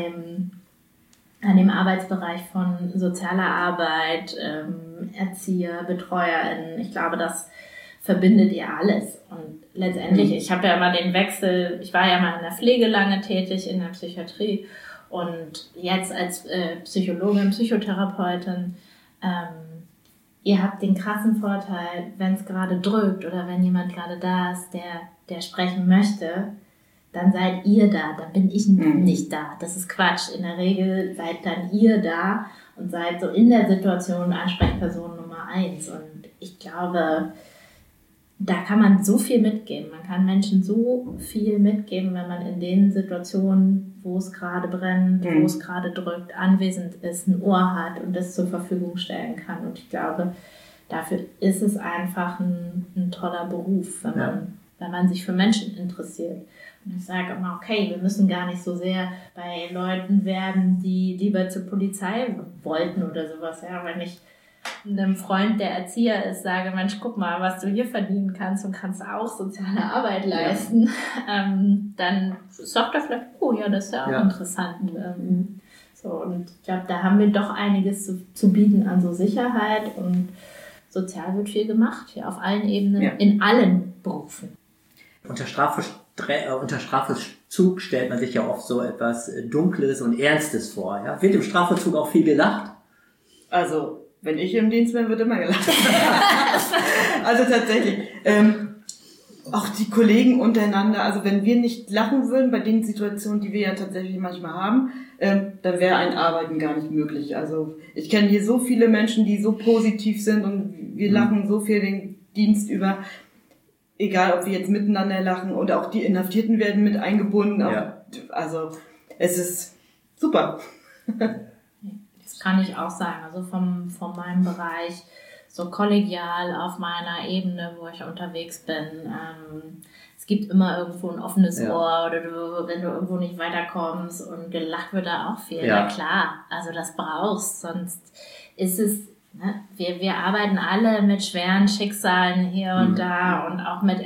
Speaker 3: dem Arbeitsbereich von sozialer Arbeit, Erzieher, BetreuerInnen. Ich glaube, das verbindet ihr alles. Und letztendlich, ich habe ja immer den Wechsel, ich war ja mal in der Pflege lange tätig, in der Psychiatrie und jetzt als Psychologin, Psychotherapeutin, ihr habt den krassen Vorteil, wenn es gerade drückt oder wenn jemand gerade da ist, der sprechen möchte, dann seid ihr da, dann bin ich nicht da. Das ist Quatsch. In der Regel seid dann ihr da und seid so in der Situation Ansprechperson Nummer 1. Und ich glaube, da kann man so viel mitgeben. Man kann Menschen so viel mitgeben, wenn man in den Situationen, wo es gerade brennt, wo es gerade drückt, anwesend ist, ein Ohr hat und das zur Verfügung stellen kann. Und ich glaube, dafür ist es einfach ein toller Beruf, wenn man sich für Menschen interessiert. Und ich sage immer, okay, wir müssen gar nicht so sehr bei Leuten werden, die lieber zur Polizei wollten oder sowas. Ja, wenn ich einem Freund, der Erzieher ist, sage, Mensch, guck mal, was du hier verdienen kannst und kannst auch soziale Arbeit leisten, dann sagt er vielleicht, oh ja, das ist ja auch interessant. So, und ich glaube, da haben wir doch einiges zu bieten an so Sicherheit und sozial wird viel gemacht, hier auf allen Ebenen, in allen Berufen.
Speaker 4: Unter Strafvollzug stellt man sich ja oft so etwas Dunkles und Ernstes vor. Ja? Wird im Strafvollzug auch viel gelacht?
Speaker 2: Also, wenn ich im Dienst bin, wird immer gelacht. Also tatsächlich. Auch die Kollegen untereinander, also wenn wir nicht lachen würden bei den Situationen, die wir ja tatsächlich manchmal haben, dann wäre ein Arbeiten gar nicht möglich. Also ich kenne hier so viele Menschen, die so positiv sind und wir lachen so viel den Dienst über. Egal, ob wir jetzt miteinander lachen oder auch die Inhaftierten werden mit eingebunden. Also es ist super.
Speaker 3: Das kann ich auch sagen. Also von meinem Bereich so kollegial auf meiner Ebene, wo ich unterwegs bin. Es gibt immer irgendwo ein offenes Ohr oder wenn du irgendwo nicht weiterkommst und gelacht wird da auch viel.
Speaker 4: Ja.
Speaker 3: Na klar, also das brauchst, sonst ist es, ne, wir arbeiten alle mit schweren Schicksalen hier und da und auch mit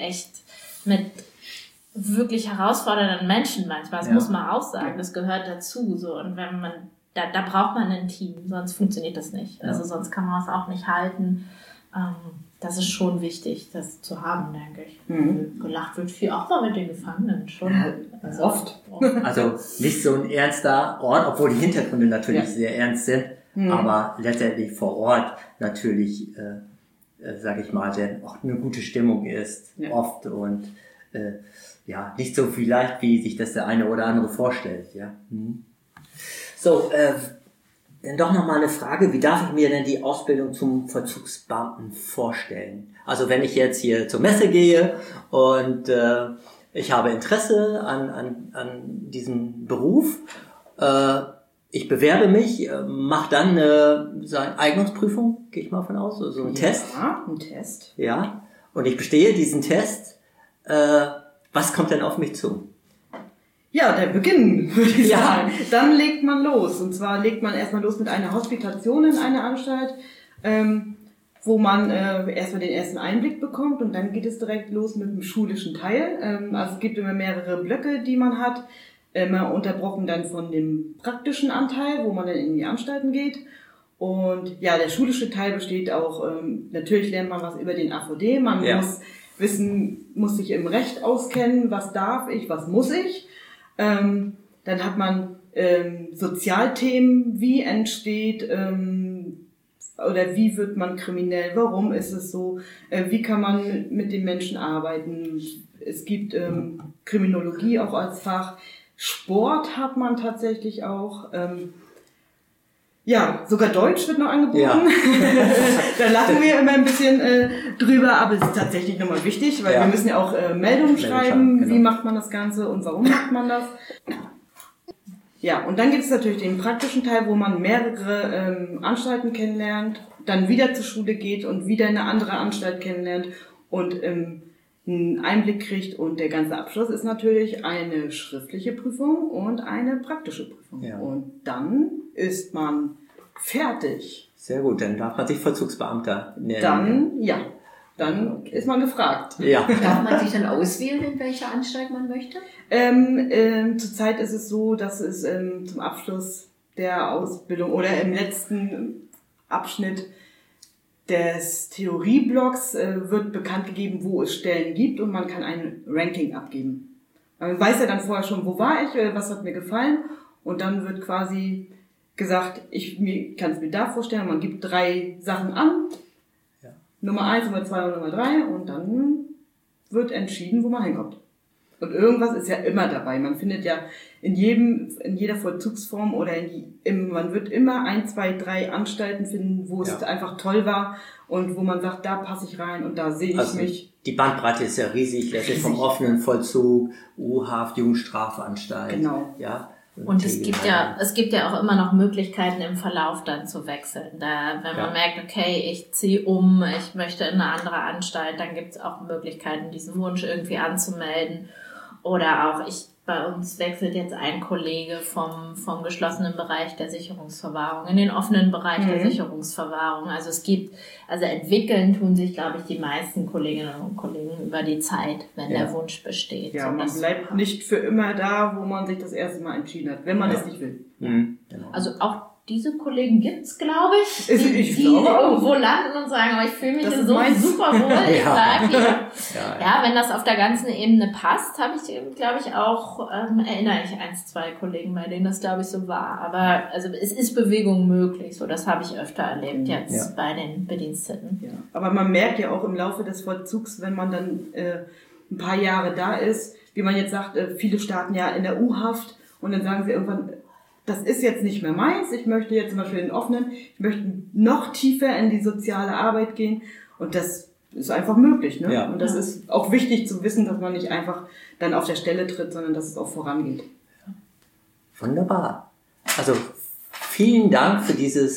Speaker 3: wirklich herausfordernden Menschen manchmal. Das muss man auch sagen, das gehört dazu. So. Und wenn man, da braucht man ein Team, sonst funktioniert das nicht. Also sonst kann man es auch nicht halten. Das ist schon wichtig, das zu haben, denke ich. Gelacht wird viel, auch mal mit den Gefangenen schon.
Speaker 2: Ja,
Speaker 3: also,
Speaker 2: oft.
Speaker 4: Also nicht so ein ernster Ort, obwohl die Hintergründe natürlich sehr ernst sind, aber letztendlich vor Ort natürlich, sage ich mal, denn auch eine gute Stimmung ist, oft und nicht so vielleicht, wie sich das der eine oder andere vorstellt. Ja. So, dann doch nochmal eine Frage, wie darf ich mir denn die Ausbildung zum Vollzugsbeamten vorstellen? Also wenn ich jetzt hier zur Messe gehe und ich habe Interesse an diesem Beruf, ich bewerbe mich, mache dann so eine Eignungsprüfung, gehe ich mal von aus, so einen Test.
Speaker 2: Ja, ein Test.
Speaker 4: Ja, und ich bestehe diesen Test. Was kommt denn auf mich zu?
Speaker 2: Ja, der Beginn, würde ich sagen. Dann legt man los. Und zwar legt man erstmal los mit einer Hospitation in einer Anstalt, wo man erstmal den ersten Einblick bekommt und dann geht es direkt los mit dem schulischen Teil. Also es gibt immer mehrere Blöcke, die man hat, immer unterbrochen dann von dem praktischen Anteil, wo man dann in die Anstalten geht. Und ja, der schulische Teil besteht auch, natürlich lernt man was über den AVD, man muss sich im Recht auskennen, was darf ich, was muss ich. Dann hat man Sozialthemen, wie entsteht oder wie wird man kriminell, warum ist es so, wie kann man mit den Menschen arbeiten. Es gibt Kriminologie auch als Fach, Sport hat man tatsächlich auch. Ja, sogar Deutsch wird noch angeboten. Ja. Da lachen wir immer ein bisschen drüber, aber es ist tatsächlich nochmal wichtig, weil wir müssen ja auch Meldungen schreiben, genau. Wie macht man das Ganze und warum macht man das. Ja, und dann gibt es natürlich den praktischen Teil, wo man mehrere Anstalten kennenlernt, dann wieder zur Schule geht und wieder eine andere Anstalt kennenlernt und einen Einblick kriegt. Und der ganze Abschluss ist natürlich eine schriftliche Prüfung und eine praktische Prüfung. Ja. Und dann ist man fertig.
Speaker 4: Sehr gut, dann darf man sich Vollzugsbeamter nennen.
Speaker 2: Dann ist man gefragt.
Speaker 5: Ja. Darf man sich dann auswählen, in welcher Anstalt man möchte?
Speaker 2: Zurzeit ist es so, dass es zum Abschluss der Ausbildung oder im letzten Abschnitt des Theorieblocks wird bekannt gegeben, wo es Stellen gibt und man kann ein Ranking abgeben. Man weiß ja dann vorher schon, wo war ich, was hat mir gefallen und dann wird quasi gesagt, ich kann es mir da vorstellen, man gibt 3 Sachen an, Nummer 1, Nummer 2 und Nummer 3 und dann wird entschieden, wo man hinkommt. Und irgendwas ist ja immer dabei. Man findet ja in jeder Vollzugsform oder man wird immer 1, 2, 3 Anstalten finden, wo es einfach toll war und wo man sagt, da passe ich rein und da sehe ich mich.
Speaker 4: Die Bandbreite ist ja riesig, letztlich vom offenen Vollzug, U-Haft, Jugendstrafanstalt.
Speaker 2: Genau.
Speaker 4: Ja.
Speaker 3: Und es gibt ja auch immer noch Möglichkeiten im Verlauf dann zu wechseln. Wenn man merkt, okay, ich ziehe ich möchte in eine andere Anstalt, dann gibt es auch Möglichkeiten, diesen Wunsch irgendwie anzumelden. Oder auch bei uns wechselt jetzt ein Kollege vom geschlossenen Bereich der Sicherungsverwahrung in den offenen Bereich der Sicherungsverwahrung. Also entwickeln tun sich, glaube ich, die meisten Kolleginnen und Kollegen über die Zeit, wenn der Wunsch besteht.
Speaker 2: Ja, man bleibt nicht für immer da, wo man sich das erste Mal entschieden hat, wenn man es nicht will.
Speaker 4: Mhm, genau.
Speaker 3: Also auch diese Kollegen gibt's, glaube ich,
Speaker 2: die
Speaker 3: glaube irgendwo landen und sagen, aber ich fühle mich so super wohl, ich bleib hier. Ja, wenn das auf der ganzen Ebene passt, habe ich, glaube ich, auch, erinnere ich 1, 2 Kollegen, bei denen das, glaube ich, so war. Aber also es ist Bewegung möglich, so das habe ich öfter erlebt jetzt bei den Bediensteten.
Speaker 2: Ja. Aber man merkt ja auch im Laufe des Vollzugs, wenn man dann ein paar Jahre da ist, wie man jetzt sagt, viele starten ja in der U-Haft und dann sagen sie irgendwann, das ist jetzt nicht mehr meins, ich möchte jetzt zum Beispiel den offenen, ich möchte noch tiefer in die soziale Arbeit gehen und das ist einfach möglich, ne? Ja. Und das ist auch wichtig zu wissen, dass man nicht einfach dann auf der Stelle tritt, sondern dass es auch vorangeht.
Speaker 4: Wunderbar. Also vielen Dank für dieses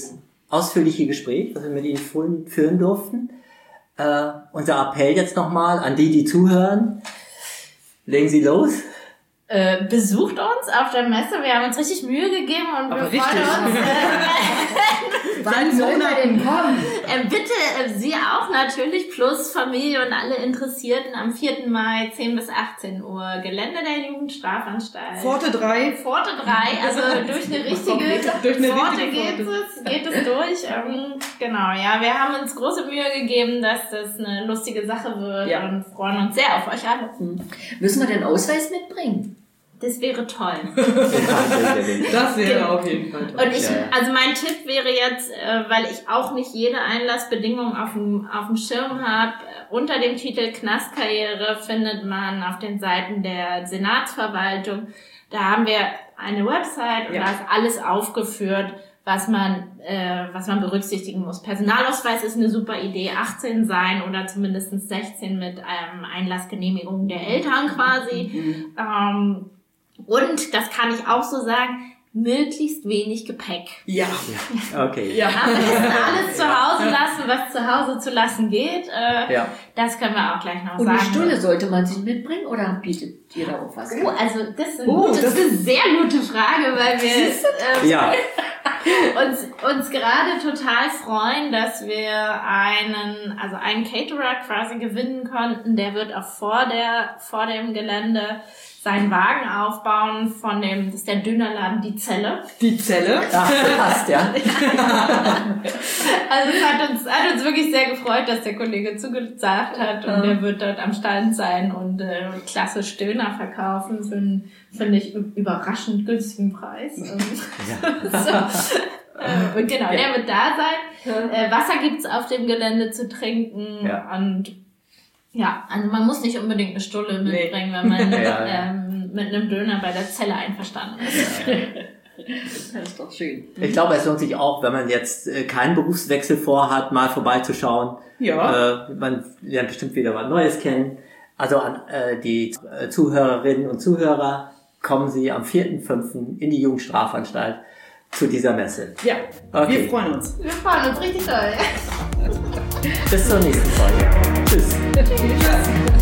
Speaker 4: ausführliche Gespräch, was wir mit Ihnen führen durften. Unser Appell jetzt nochmal an die zuhören. Legen Sie los.
Speaker 3: Besucht uns auf der Messe. Wir haben uns richtig Mühe gegeben und wir freuen uns.
Speaker 5: Wann soll man denn kommen?
Speaker 3: Bitte Sie auch natürlich, plus Familie und alle Interessierten am 4. Mai, 10 bis 18 Uhr. Gelände der Jugendstrafanstalt.
Speaker 2: Pforte 3.
Speaker 3: Pforte 3, also durch eine richtige Pforte geht es durch. Genau, ja, wir haben uns große Mühe gegeben, dass das eine lustige Sache wird und freuen uns sehr auf euch alle.
Speaker 5: Müssen wir den Ausweis mitbringen?
Speaker 3: Das wäre toll.
Speaker 2: Das wäre auf jeden Fall toll.
Speaker 3: Und also mein Tipp wäre jetzt, weil ich auch nicht jede Einlassbedingung auf dem Schirm habe, unter dem Titel Knastkarriere findet man auf den Seiten der Senatsverwaltung, da haben wir eine Website und da ist alles aufgeführt, was man berücksichtigen muss. Personalausweis ist eine super Idee, 18 sein oder zumindest 16 mit Einlassgenehmigung der Eltern quasi. Und, das kann ich auch so sagen, möglichst wenig Gepäck.
Speaker 2: Ja.
Speaker 4: Okay.
Speaker 2: Ja.
Speaker 3: Am besten alles zu Hause lassen, was zu Hause zu lassen geht. Das können wir auch gleich noch sagen.
Speaker 5: Und eine Stulle sollte man sich mitbringen oder bietet ihr da auch was?
Speaker 3: Also das ist eine sehr gute Frage, weil wir uns gerade total freuen, dass wir einen Caterer quasi gewinnen konnten. Der wird auch vor dem Gelände seinen Wagen aufbauen das ist der Dönerladen Die Zelle.
Speaker 2: Die Zelle?
Speaker 4: Ach, das passt, ja.
Speaker 3: Also es hat uns wirklich sehr gefreut, dass der Kollege zugesagt hat und der wird dort am Stand sein und klassisch Döner verkaufen für einen, finde ich, überraschend günstigen Preis. Und genau, der wird da sein. Wasser gibt's auf dem Gelände zu trinken und also man muss nicht unbedingt eine Stulle mitbringen, wenn man mit einem Döner bei der Zelle einverstanden ist.
Speaker 5: Das ist doch schön.
Speaker 4: Ich glaube, es lohnt sich auch, wenn man jetzt keinen Berufswechsel vorhat, mal vorbeizuschauen. Ja. Man lernt bestimmt wieder was Neues kennen. Also an die Zuhörerinnen und Zuhörer, kommen Sie am 4.5. in die Jugendstrafanstalt zu dieser Messe.
Speaker 2: Ja,
Speaker 4: okay.
Speaker 2: Wir freuen uns.
Speaker 3: Wir freuen uns richtig doll.
Speaker 4: Bis zur nächsten Folge. Tschüss.
Speaker 2: Tschüss.